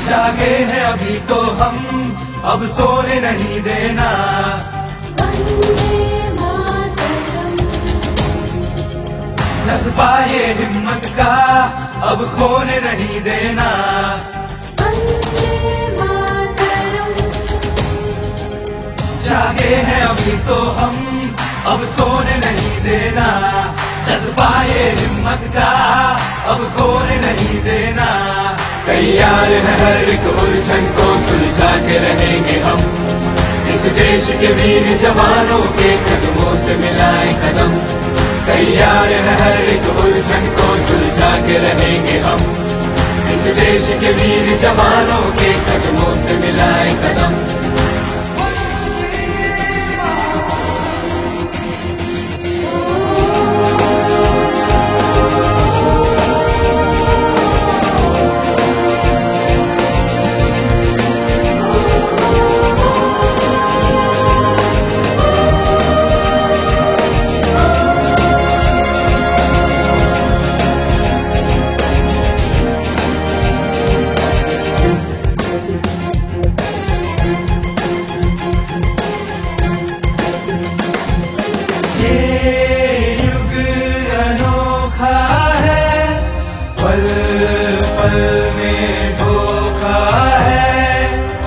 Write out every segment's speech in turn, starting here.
जागे हैं अभी तो हम, अब सोने नहीं देना। जज्बा ये हिम्मत का अब खोने नहीं देना। जागे हैं अभी तो हम, अब सोने नहीं देना। जज्बा ये हिम्मत का अब खोने नहीं देना। तैयार है हर एक उलझन को सुलझा के रहेंगे हम, इस देश के वीर जवानों के कदमों से मिलाए कदम। तैयार है हर एक उलझन को सुलझा के रहेंगे हम, इस देश के वीर जवानों के कदमों से मिलाए कदम। पल पल में धोखा है,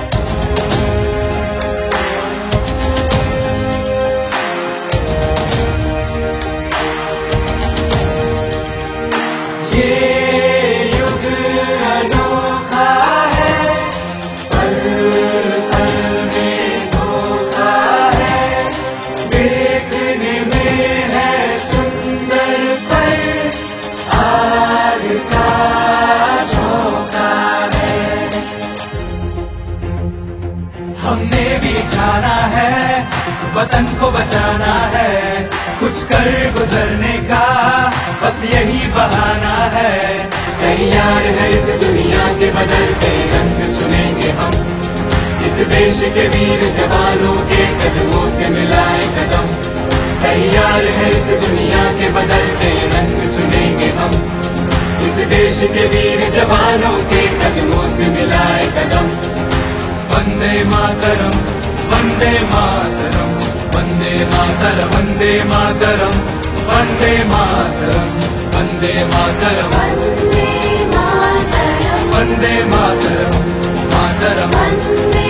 ये युग अनोखा है। पल पल में धोखा है, देखने में है सुंदर पर आग का झोंका है। हमने भी जाना है, वतन को बचाना है, कुछ कर गुजरने का बस यही बहाना है। तैयार है इस दुनिया के बदलते रंग चुनेंगे हम, इस देश के वीर जवानों के कदमों से मिलाए कदम। तैयार है इस दुनिया के बदलते रंग चुनेंगे हम, इस देश के वीर जवानों के कदमों से मिलाए कदम। वंदे मातरम, वंदे मातरम, वंदे मातरम, वंदे मातरम, वंदे मातरम, वंदे मातरम, वंदे मातरम, मातरम।